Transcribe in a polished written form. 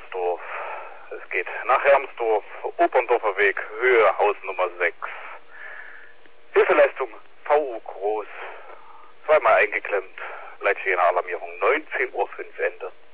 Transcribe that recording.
Hermsdorf. Es geht nach Hermsdorf, Oberndorfer Weg, Höhe, Haus Nummer 6. Hilfeleistung VU Groß. Zweimal eingeklemmt. Leitstelle Alarmierung 19:05 Uhr Ende.